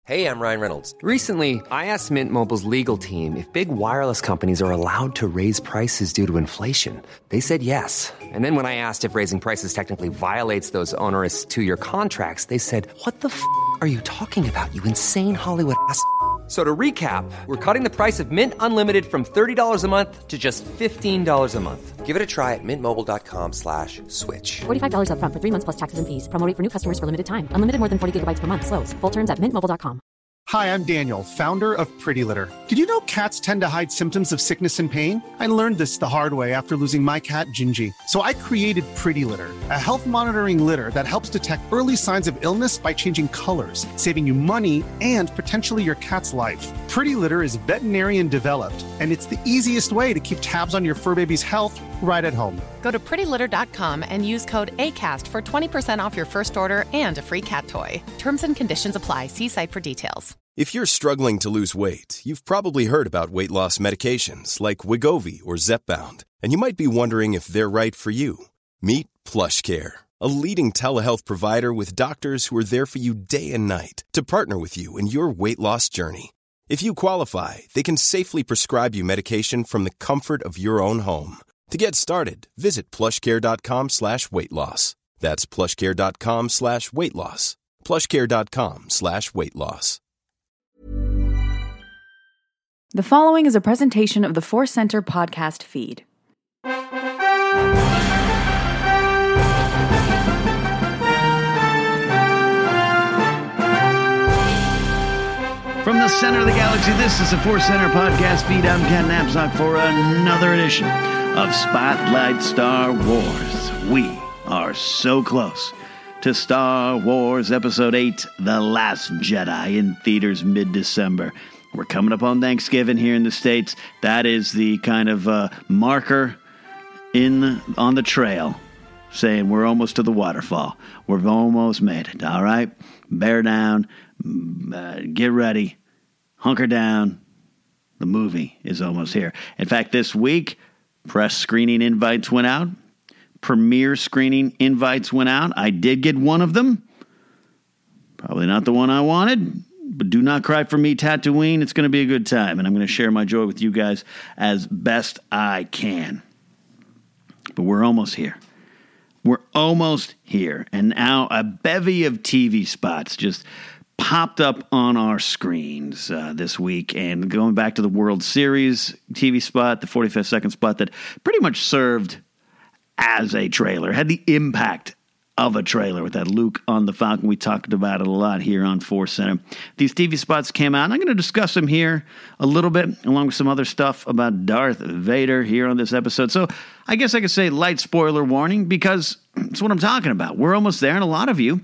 Hey, I'm Ryan Reynolds. Recently, I asked Mint Mobile's legal team if big wireless companies are allowed to raise prices due to inflation. They said yes. And then when I asked if raising prices technically violates those onerous two-year contracts, they said, "What the f*** are you talking about, you insane Hollywood ass?" So to recap, we're cutting the price of Mint Unlimited from $30 a month to just $15 a month. Give it a try at mintmobile.com/switch. $45 up front for 3 months plus taxes and fees. Promo rate for new customers for limited time. Unlimited more than 40 gigabytes per month. Slows full terms at mintmobile.com. Hi, I'm Daniel, founder of Pretty Litter. Did you know cats tend to hide symptoms of sickness and pain? I learned this the hard way after losing my cat, Gingy. So I created Pretty Litter, a health monitoring litter that helps detect early signs of illness by changing colors, saving you money and potentially your cat's life. Pretty Litter is veterinarian developed, and it's the easiest way to keep tabs on your fur baby's health right at home. Go to prettylitter.com and use code ACAST for 20% off your first order and a free cat toy. Terms and conditions apply. See site for details. If you're struggling to lose weight, you've probably heard about weight loss medications like Wegovy or Zepbound, and you might be wondering if they're right for you. Meet PlushCare, a leading telehealth provider with doctors who are there for you day and night to partner with you in your weight loss journey. If you qualify, they can safely prescribe you medication from the comfort of your own home. To get started, visit plushcare.com/weight-loss. That's plushcare.com/weight-loss. plushcare.com/weight-loss. The following is a presentation of the Force Center podcast feed. From the center of the galaxy, this is the Force Center podcast feed. I'm Ken Knapsack for another edition of Spotlight Star Wars. We are so close to Star Wars Episode 8, The Last Jedi, in theaters mid-December. We're coming up on Thanksgiving here in the States. That is the kind of marker on the trail saying we're almost to the waterfall. We've almost made it, all right? Bear down, get ready, hunker down. The movie is almost here. In fact, this week, press screening invites went out. Premiere screening invites went out. I did get one of them. Probably not the one I wanted. But do not cry for me, Tatooine. It's going to be a good time, and I'm going to share my joy with you guys as best I can. But we're almost here. We're almost here. And now a bevy of TV spots just popped up on our screens this week. And going back to the World Series TV spot, the 45-second spot that pretty much served as a trailer, had the impact of a trailer with that Luke on the Falcon. We talked about it a lot here on Force Center. These TV spots came out, and I'm going to discuss them here a little bit, along with some other stuff about Darth Vader here on this episode. So I guess I could say light spoiler warning, because it's what I'm talking about. We're almost there, and a lot of you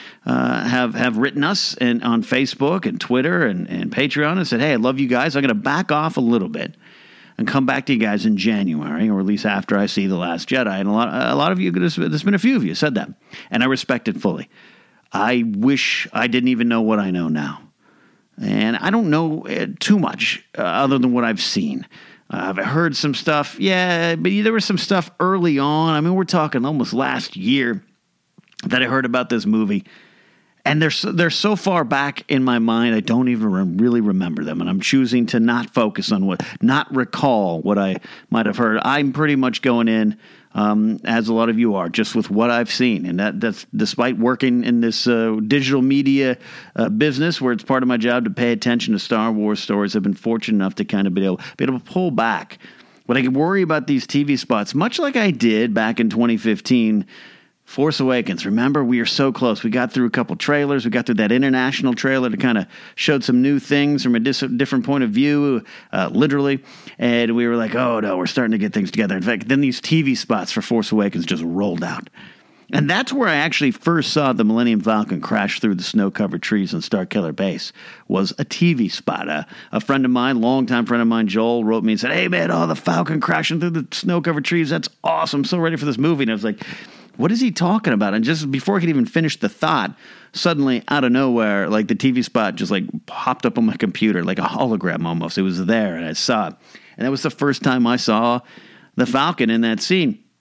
have written us on Facebook and Twitter and Patreon and said, hey, I love you guys. I'm going to back off a little bit and come back to you guys in January, or at least after I see The Last Jedi. And a lot of you, there's been a few of you said that, and I respect it fully. I wish I didn't even know what I know now. And I don't know too much other than what I've seen. I've heard some stuff, yeah, but there was some stuff early on. I mean, we're talking almost last year that I heard about this movie. And they're so far back in my mind, I don't even really remember them. And I'm choosing to not focus on not recall what I might have heard. I'm pretty much going in, as a lot of you are, just with what I've seen. And that's despite working in this digital media business, where it's part of my job to pay attention to Star Wars stories. I've been fortunate enough to kind of be able to pull back. But I can worry about these TV spots, much like I did back in 2015, Force Awakens. Remember, we are so close. We got through a couple trailers. We got through that international trailer that kind of showed some new things from a different point of view, literally. And we were like, oh, no, we're starting to get things together. In fact, then these TV spots for Force Awakens just rolled out. And that's where I actually first saw the Millennium Falcon crash through the snow-covered trees on Starkiller Base, was a TV spot. A friend of mine, longtime friend of mine, Joel, wrote me and said, hey, man, the Falcon crashing through the snow-covered trees. That's awesome. I'm so ready for this movie. And I was like, what is he talking about? And just before I could even finish the thought, suddenly out of nowhere, like the TV spot just like popped up on my computer, like a hologram almost. It was there, and I saw it. And that was the first time I saw the Falcon in that scene.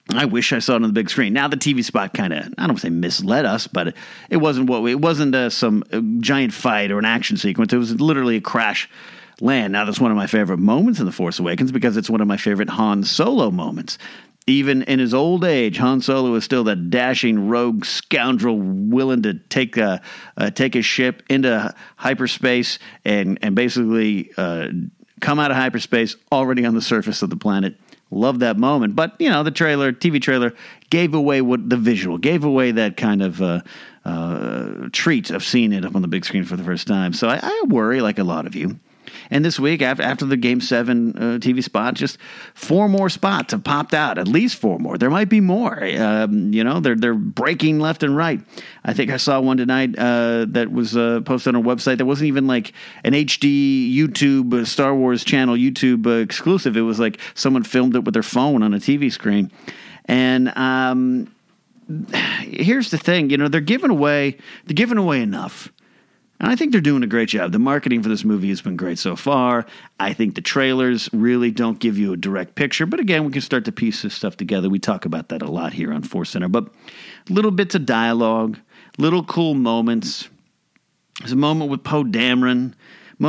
I wish I saw it on the big screen. Now the TV spot kind of, I don't want to say misled us, but it wasn't some giant fight or an action sequence. It was literally a crash land. Now that's one of my favorite moments in The Force Awakens because it's one of my favorite Han Solo moments. Even in his old age, Han Solo is still that dashing rogue scoundrel willing to take his ship into hyperspace and basically come out of hyperspace already on the surface of the planet. Love that moment. But, the TV trailer gave away gave away that kind of treat of seeing it up on the big screen for the first time. So I worry like a lot of you. And this week, after the Game 7 TV spot, just 4 more spots have popped out. At least 4 more. There might be more. They're breaking left and right. I think I saw one tonight that was posted on a website that wasn't even like an HD YouTube Star Wars channel YouTube exclusive. It was like someone filmed it with their phone on a TV screen. And here's the thing. They're giving away enough. And I think they're doing a great job. The marketing for this movie has been great so far. I think the trailers really don't give you a direct picture. But again, we can start to piece this stuff together. We talk about that a lot here on Force Center. But little bits of dialogue, little cool moments. There's a moment with Poe Dameron and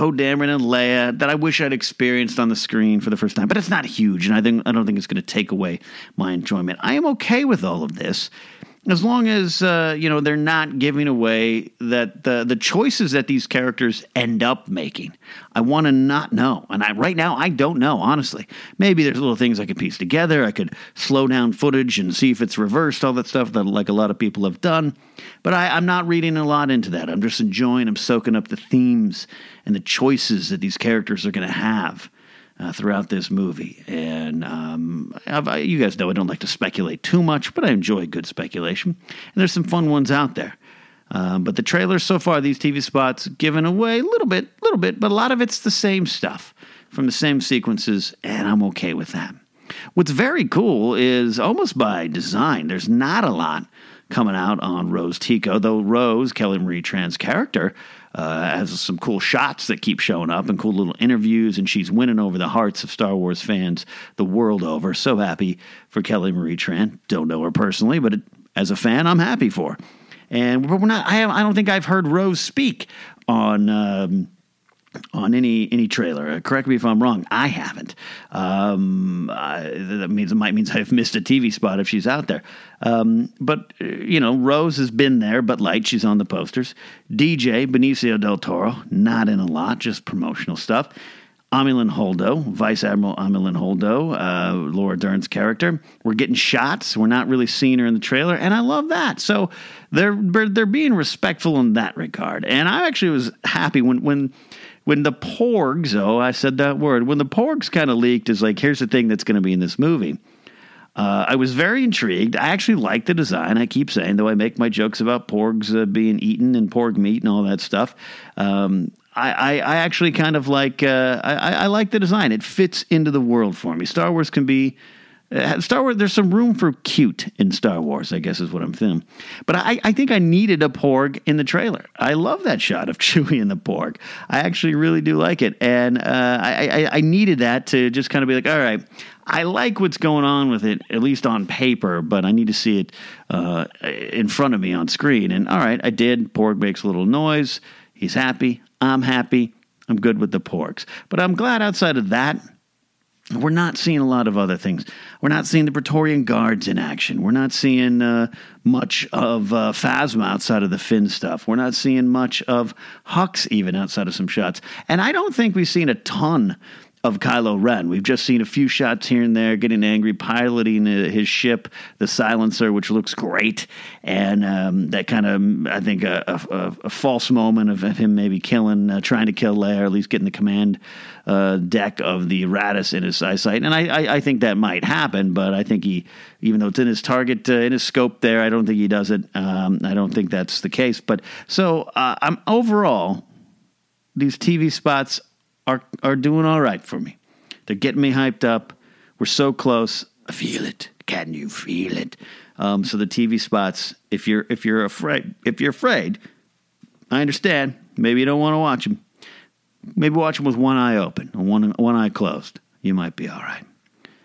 Leia that I wish I'd experienced on the screen for the first time. But it's not huge, and I don't think it's going to take away my enjoyment. I am okay with all of this. As long as, they're not giving away that the choices that these characters end up making. I want to not know. And right now, I don't know, honestly. Maybe there's little things I could piece together. I could slow down footage and see if it's reversed, all that stuff that like a lot of people have done. But I'm not reading a lot into that. I'm just I'm soaking up the themes and the choices that these characters are going to have throughout this movie. And you guys know I don't like to speculate too much, but I enjoy good speculation. And there's some fun ones out there. But the trailers so far, these TV spots, giving away a little bit, but a lot of it's the same stuff from the same sequences, and I'm okay with that. What's very cool is almost by design, there's not a lot coming out on Rose Tico, though Rose, Kelly Marie Tran's character, has some cool shots that keep showing up and cool little interviews, and she's winning over the hearts of Star Wars fans the world over. So happy for Kelly Marie Tran. Don't know her personally, but as a fan, I'm happy for her. And we're not. I don't think I've heard Rose speak on any trailer. Correct me if I'm wrong. I haven't. That means I've missed a TV spot if she's out there. But Rose has been there, but light. She's on the posters. DJ Benicio del Toro, not in a lot, just promotional stuff. Amilyn Holdo, Vice Admiral Amilyn Holdo, Laura Dern's character. We're getting shots. We're not really seeing her in the trailer, and I love that. So they're being respectful in that regard. And I actually was happy when the Porgs, I said that word, when the Porgs kind of leaked as like, here's the thing that's going to be in this movie. I was very intrigued. I actually like the design. I keep saying, though I make my jokes about Porgs being eaten and Porg meat and all that stuff. I actually kind of like, I like the design. It fits into the world for me. Star Wars can be, there's some room for cute in Star Wars, I guess is what I'm feeling. But I think I needed a Porg in the trailer. I love that shot of Chewie and the Porg. I actually really do like it. And I needed that to just kind of be like, all right, I like what's going on with it, at least on paper, but I need to see it in front of me on screen. And all right, I did. Porg makes a little noise. He's happy. I'm happy. I'm good with the Porgs. But I'm glad outside of that, we're not seeing a lot of other things. We're not seeing the Praetorian Guards in action. We're not seeing much of Phasma outside of the Finn stuff. We're not seeing much of Hux even outside of some shots. And I don't think we've seen a ton of Kylo Ren. We've just seen a few shots here and there, getting angry, piloting his ship, the Silencer, which looks great, and that kind of, I think, a false moment of him maybe trying to kill Leia, or at least getting the command deck of the Raddus in his eyesight. And I think that might happen, but I think he, even though it's in his target, in his scope there, I don't think he does it. I don't think that's the case. But so I'm overall, these TV spots are doing all right for me. They're getting me hyped up. We're so close. I feel it. Can you feel it? So the TV spots, if you're afraid, I understand. Maybe you don't want to watch them. Maybe watch them with one eye open and one eye closed. You might be all right.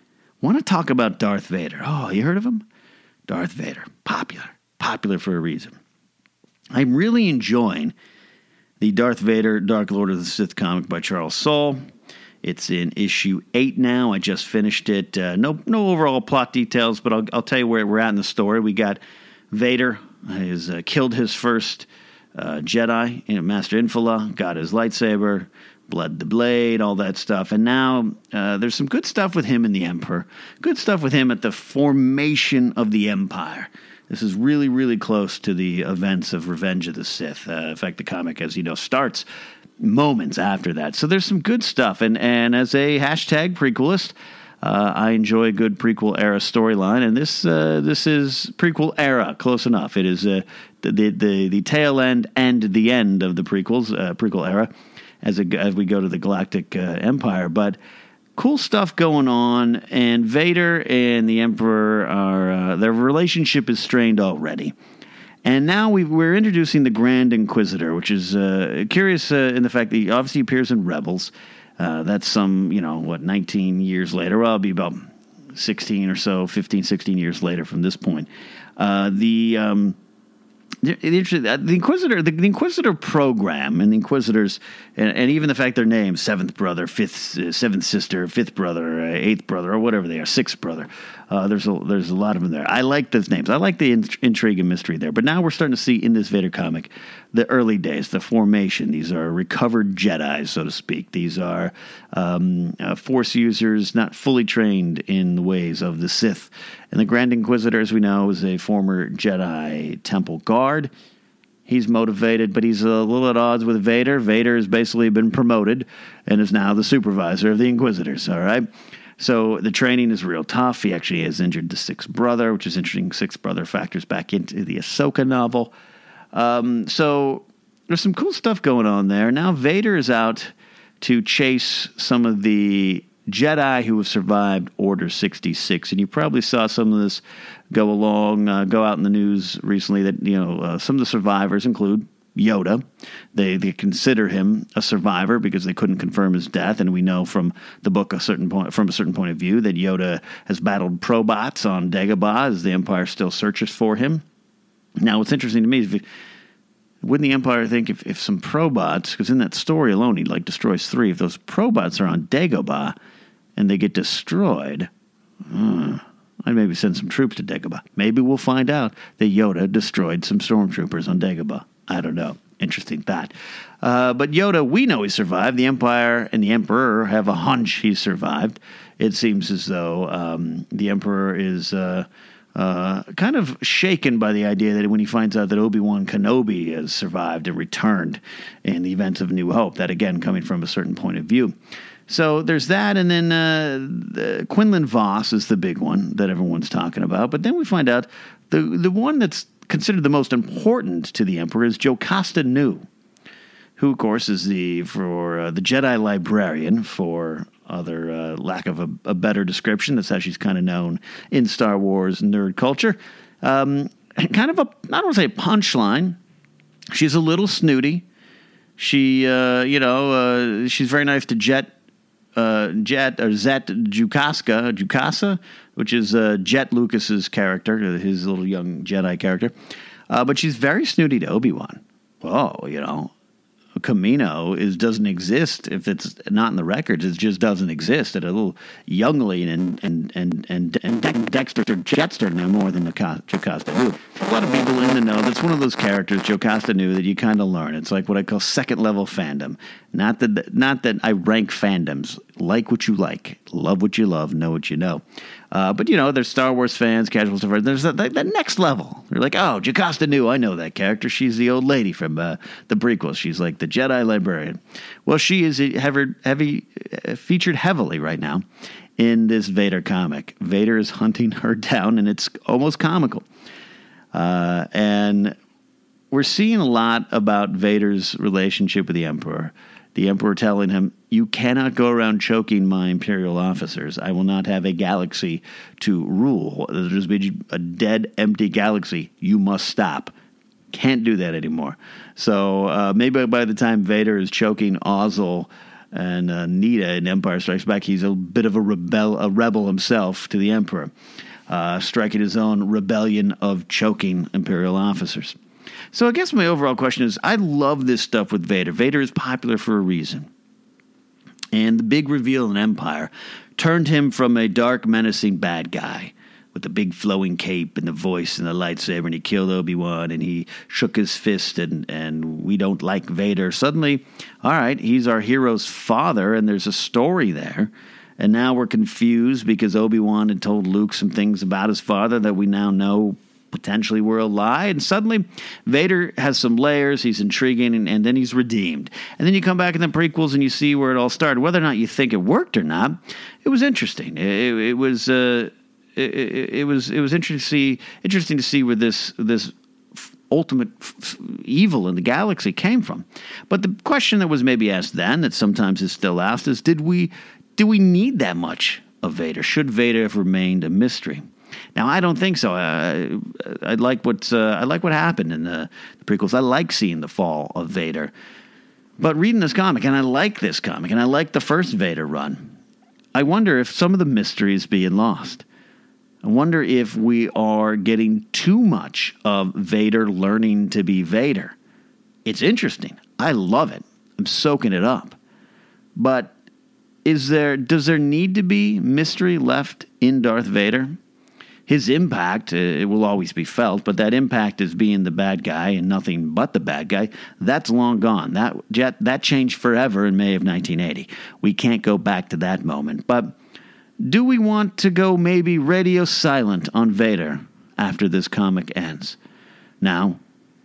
want to talk about Darth Vader. Oh, you heard of him? Darth Vader. Popular for a reason. I'm really enjoying the Darth Vader Dark Lord of the Sith comic by Charles Soule. It's in issue 8 now. I just finished it. No overall plot details, but I'll tell you where we're at in the story. We got Vader has killed his first Jedi, Master Infala, got his lightsaber, bled the blade, all that stuff. And now there's some good stuff with him and the Emperor. Good stuff with him at the formation of the Empire. This is really, really close to the events of Revenge of the Sith. In fact, the comic, as you know, starts moments after that. So there's some good stuff. And as a hashtag prequelist, I enjoy a good prequel era storyline. And this is prequel era, close enough. It is the tail end and the end of the prequel era as we go to the Galactic Empire. But cool stuff going on, and Vader and the Emperor are their relationship is strained already. And now we're introducing the Grand Inquisitor, which is curious in the fact that he obviously appears in Rebels. That's some, 19 years later. Well, it'll be about 16 or so, 15, 16 years later from this point. The Inquisitor program and the Inquisitors, and even the fact they're named seventh brother, seventh sister, fifth brother, eighth brother, or whatever they are, sixth brother. There's a lot of them there. I like those names. I like the intrigue and mystery there. But now we're starting to see in this Vader comic the early days, the formation. These are recovered Jedi, so to speak. These are Force users not fully trained in the ways of the Sith. And the Grand Inquisitor, as we know, is a former Jedi Temple guard. He's motivated, but he's a little at odds with Vader. Vader has basically been promoted and is now the supervisor of the Inquisitors, all right? So the training is real tough. He actually has injured the sixth brother, which is interesting. Sixth brother factors back into the Ahsoka novel. So there's some cool stuff going on there. Now Vader is out to chase some of the Jedi who have survived Order 66. And you probably saw some of this go out in the news recently that, some of the survivors include Yoda. They consider him a survivor because they couldn't confirm his death, and we know from the book from a certain point of view that Yoda has battled probots on Dagobah as the Empire still searches for him. Now, what's interesting to me is wouldn't the Empire think if some probots, because in that story alone he destroys 3, if those probots are on Dagobah and they get destroyed, I'd maybe send some troops to Dagobah. Maybe we'll find out that Yoda destroyed some stormtroopers on Dagobah. I don't know. Interesting thought. But Yoda, we know he survived. The Empire and the Emperor have a hunch he survived. It seems as though the Emperor is kind of shaken by the idea that when he finds out that Obi-Wan Kenobi has survived and returned in the events of New Hope, that again coming from a certain point of view. So there's that, and then Quinlan Vos is the big one that everyone's talking about. But then we find out the one that's considered the most important to the Emperor is Jocasta Nu, who, of course, is the Jedi librarian, for other lack of a better description. That's how she's kind of known in Star Wars nerd culture. Kind of I don't want to say a punchline. She's a little snooty. She, she's very nice to Zet Jukasa, which is Jet Lucas's character, his little young Jedi character. But she's very snooty to Obi-Wan. Whoa, Kamino doesn't exist if it's not in the records. It just doesn't exist. And a little youngling and Dexter Jetster know more than Jocasta Nu. A lot of people in the know. That's one of those characters, Jocasta Nu, that you kind of learn. It's like what I call second level fandom. Not that I rank fandoms. Like what you like, love what you love, know what you know. But there's Star Wars fans, casual stuff. There's that next level. They're like, oh, Jocasta Nu, I know that character. She's the old lady from the prequels. She's like the Jedi librarian. Well, she is featured heavily right now in this Vader comic. Vader is hunting her down, and it's almost comical. And we're seeing a lot about Vader's relationship with the Emperor. The Emperor telling him, you cannot go around choking my Imperial officers. I will not have a galaxy to rule. There's been a dead, empty galaxy. You must stop. Can't do that anymore. So maybe by the time Vader is choking Ozzel And Nita in Empire Strikes Back, he's a bit of a rebel himself to the Emperor, striking his own rebellion of choking Imperial officers. So I guess my overall question is, I love this stuff with Vader. Vader is popular for a reason. And the big reveal in Empire turned him from a dark, menacing bad guy with the big flowing cape and the voice and the lightsaber, and he killed Obi-Wan, and he shook his fist, and we don't like Vader. Suddenly, all right, he's our hero's father, and there's a story there. And now we're confused because Obi-Wan had told Luke some things about his father that we now know potentially were a lie. And suddenly, Vader has some layers, he's intriguing, and then he's redeemed. And then you come back in the prequels and you see where it all started. Whether or not you think it worked or not, it was interesting. It was interesting to see where this ultimate evil in the galaxy came from. But the question that was maybe asked then, that sometimes is still asked, is do we need that much of Vader? Should Vader have remained a mystery? Now, I don't think so. I like what happened in the prequels. I like seeing the fall of Vader. But reading this comic, and I like this comic, and I like the first Vader run, I wonder if some of the mystery is being lost. I wonder if we are getting too much of Vader learning to be Vader. It's interesting. I love it. I'm soaking it up. But does there need to be mystery left in Darth Vader? His impact, it will always be felt, but that impact as being the bad guy and nothing but the bad guy, that's long gone. That changed forever in May of 1980. We can't go back to that moment. But do we want to go maybe radio silent on Vader after this comic ends? Now,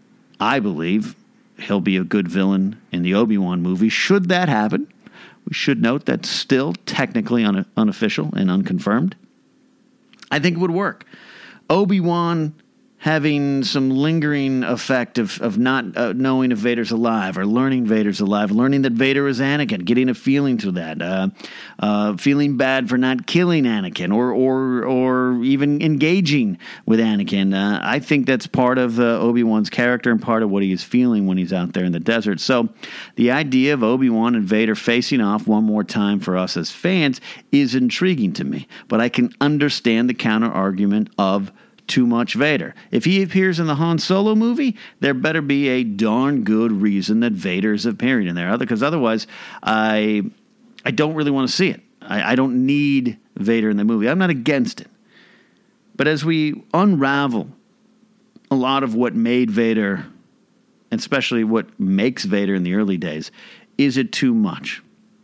I believe he'll be a good villain in the Obi-Wan movie. Should that happen, we should note that's still technically unofficial and unconfirmed. I think it would work. Obi-Wan having some lingering effect of not knowing if Vader's alive, or learning Vader's alive, learning that Vader is Anakin, getting a feeling to that, feeling bad for not killing Anakin, or even engaging with Anakin. I think that's part of Obi-Wan's character and part of what he is feeling when he's out there in the desert. So the idea of Obi-Wan and Vader facing off one more time for us as fans is intriguing to me. But I can understand the counter-argument of too much Vader. If he appears in the Han Solo movie, there better be a darn good reason that Vader is appearing in there. Because otherwise, I don't really want to see it. I don't need Vader in the movie. I'm not against it. But as we unravel a lot of what made Vader, and especially what makes Vader in the early days, is it too much?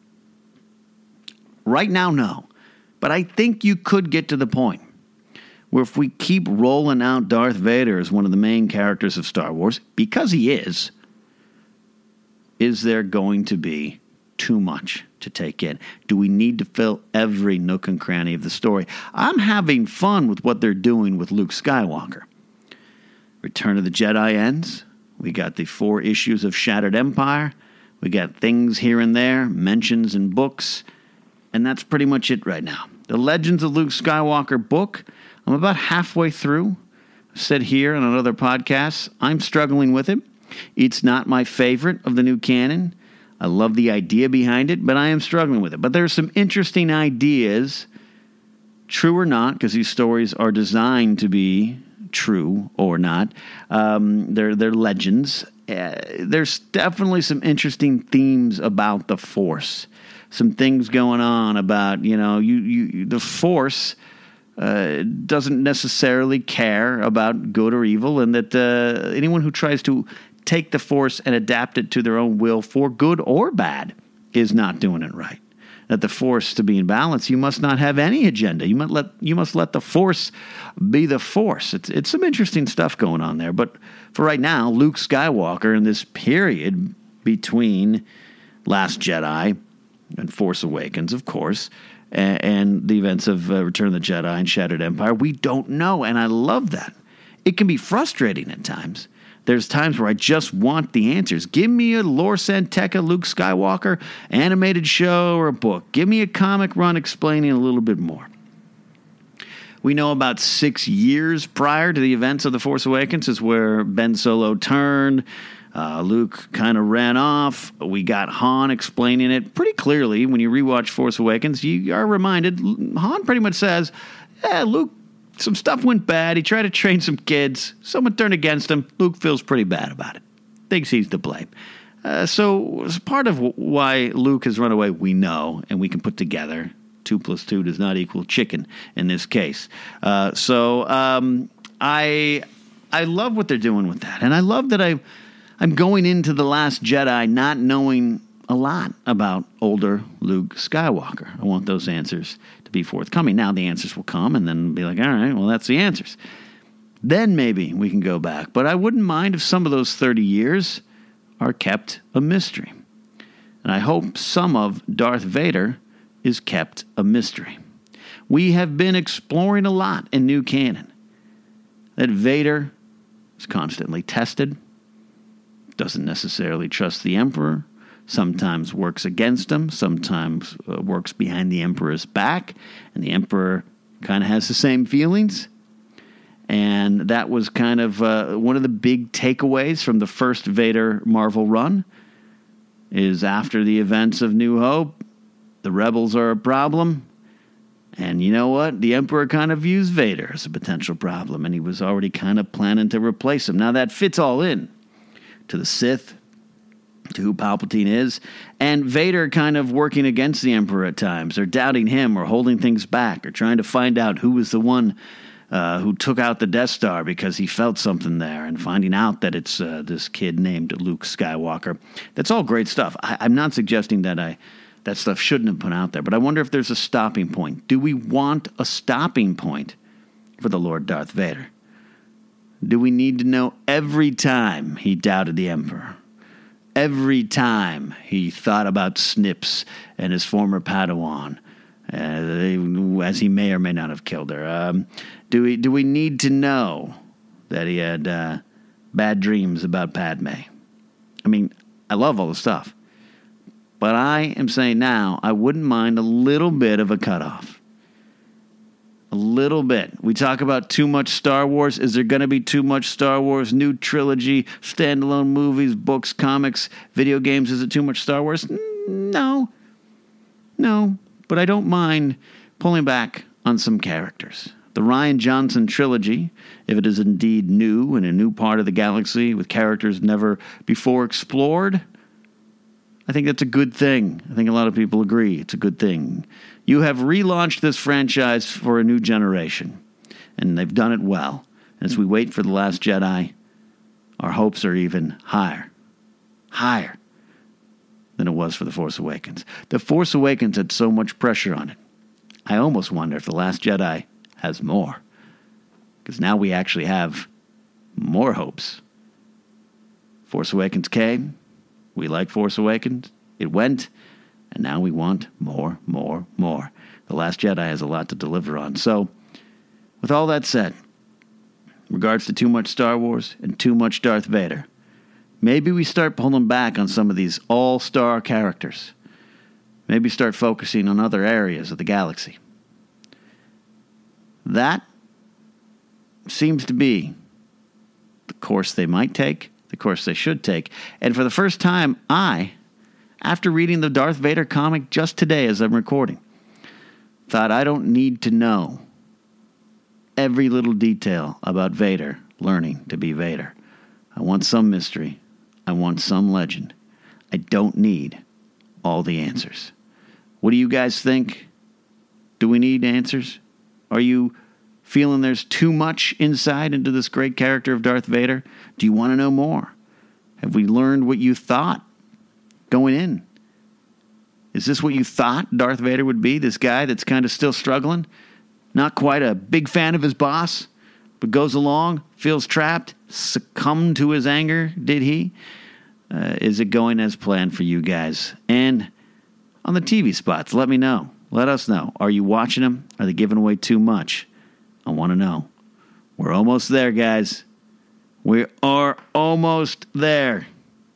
Right now, no. But I think you could get to the point where if we keep rolling out Darth Vader as one of the main characters of Star Wars, because he is there going to be too much to take in? Do we need to fill every nook and cranny of the story? I'm having fun with what they're doing with Luke Skywalker. Return of the Jedi ends. We got the 4 issues of Shattered Empire. We got things here and there, mentions in books, and that's pretty much it right now. The Legends of Luke Skywalker book, I'm about halfway through. I've said here on other podcasts, I'm struggling with it. It's not my favorite of the new canon. I love the idea behind it, but I am struggling with it. But there's some interesting ideas, true or not, because these stories are designed to be true or not. They're legends. There's definitely some interesting themes about the Force. Some things going on about, the Force doesn't necessarily care about good or evil, and that anyone who tries to take the Force and adapt it to their own will for good or bad is not doing it right. That the Force, to be in balance, you must not have any agenda. You must let the Force be the Force. It's some interesting stuff going on there. But for right now, Luke Skywalker in this period between Last Jedi and Force Awakens, of course, and the events of Return of the Jedi and Shattered Empire, we don't know, and I love that. It can be frustrating at times. There's times where I just want the answers. Give me a Lore Santeca Luke Skywalker animated show or a book. Give me a comic run explaining a little bit more. We know about 6 years prior to the events of The Force Awakens is where Ben Solo turned. Luke kind of ran off. We got Han explaining it pretty clearly. When you rewatch Force Awakens, you are reminded, Han pretty much says, Luke, some stuff went bad. He tried to train some kids. Someone turned against him. Luke feels pretty bad about it. Thinks he's to blame. So as part of why Luke has run away, we know, and we can put together 2 + 2 does not equal chicken in this case. I love what they're doing with that. And I love that I'm going into The Last Jedi not knowing a lot about older Luke Skywalker. I want those answers to be forthcoming. Now the answers will come and then be like, all right, well, that's the answers. Then maybe we can go back. But I wouldn't mind if some of those 30 years are kept a mystery. And I hope some of Darth Vader is kept a mystery. We have been exploring a lot in new canon. That Vader is constantly tested, doesn't necessarily trust the Emperor, sometimes works against him, sometimes works behind the Emperor's back, and the Emperor kind of has the same feelings. And that was kind of one of the big takeaways from the first Vader Marvel run, is after the events of New Hope, the rebels are a problem. And you know what? The Emperor kind of views Vader as a potential problem, and he was already kind of planning to replace him. Now that fits all in to the Sith, to who Palpatine is, and Vader kind of working against the Emperor at times, or doubting him, or holding things back, or trying to find out who was the one who took out the Death Star because he felt something there, and finding out that it's this kid named Luke Skywalker. That's all great stuff. I'm not suggesting that that stuff shouldn't have been out there, but I wonder if there's a stopping point. Do we want a stopping point for the Lord Darth Vader? Do we need to know every time he doubted the Emperor? Every time he thought about Snips and his former Padawan, as he may or may not have killed her? Do we need to know that he had bad dreams about Padme? I mean, I love all the stuff. But I am saying now, I wouldn't mind a little bit of a cutoff. A little bit. We talk about too much Star Wars. Is there going to be too much Star Wars? New trilogy, standalone movies, books, comics, video games. Is it too much Star Wars? No. But I don't mind pulling back on some characters. The Rian Johnson trilogy, if it is indeed new in a new part of the galaxy with characters never before explored, I think that's a good thing. I think a lot of people agree it's a good thing. You have relaunched this franchise for a new generation, and they've done it well. And as we wait for The Last Jedi, our hopes are even higher than it was for The Force Awakens. The Force Awakens had so much pressure on it. I almost wonder if The Last Jedi has more, because now we actually have more hopes. Force Awakens came. We like Force Awakens. It went. And now we want more. The Last Jedi has a lot to deliver on. So, with all that said, in regards to too much Star Wars and too much Darth Vader, maybe we start pulling back on some of these all-star characters. Maybe start focusing on other areas of the galaxy. That seems to be the course they might take, the course they should take. And for the first time, after reading the Darth Vader comic just today as I'm recording, thought I don't need to know every little detail about Vader learning to be Vader. I want some mystery. I want some legend. I don't need all the answers. What do you guys think? Do we need answers? Are you feeling there's too much insight into this great character of Darth Vader? Do you want to know more? Have we learned what you thought going in? Is this what you thought Darth Vader would be? This guy that's kind of still struggling? Not quite a big fan of his boss, but goes along, feels trapped, succumbed to his anger, did he? Is it going as planned for you guys? And on the TV spots, let me know. Let us know. Are you watching them? Are they giving away too much? I want to know. We're almost there, guys. We are almost there.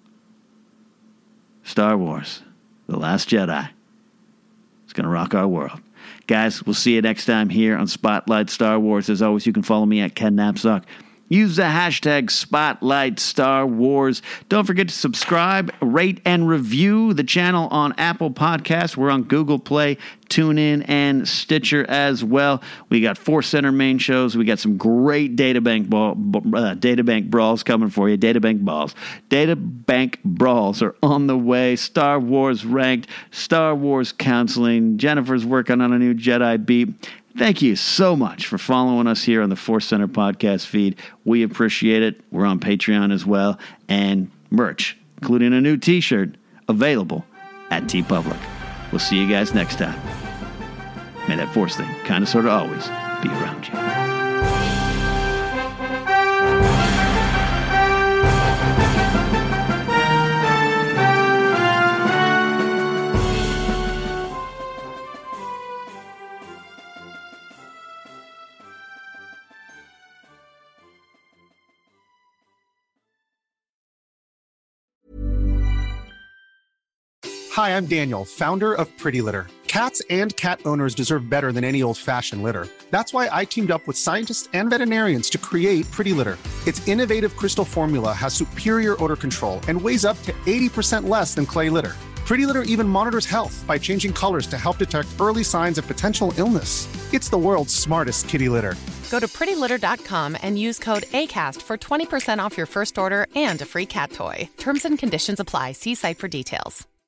Star Wars, The Last Jedi. It's going to rock our world. Guys, we'll see you next time here on Spotlight Star Wars. As always, you can follow me at Ken Napzok. Use the hashtag SpotlightStarWars. Don't forget to subscribe, rate, and review the channel on Apple Podcasts. We're on Google Play, TuneIn, and Stitcher as well. We got Force Center main shows. We got some great databank brawls coming for you. Databank brawls are on the way. Star Wars Ranked, Star Wars Counseling. Jennifer's working on a new Jedi beat. Thank you so much for following us here on the Force Center podcast feed. We appreciate it. We're on Patreon as well. And merch, including a new t-shirt, available at TeePublic. We'll see you guys next time. May that Force thing kind of sort of always be around you. Hi, I'm Daniel, founder of Pretty Litter. Cats and cat owners deserve better than any old-fashioned litter. That's why I teamed up with scientists and veterinarians to create Pretty Litter. Its innovative crystal formula has superior odor control and weighs up to 80% less than clay litter. Pretty Litter even monitors health by changing colors to help detect early signs of potential illness. It's the world's smartest kitty litter. Go to prettylitter.com and use code ACAST for 20% off your first order and a free cat toy. Terms and conditions apply. See site for details.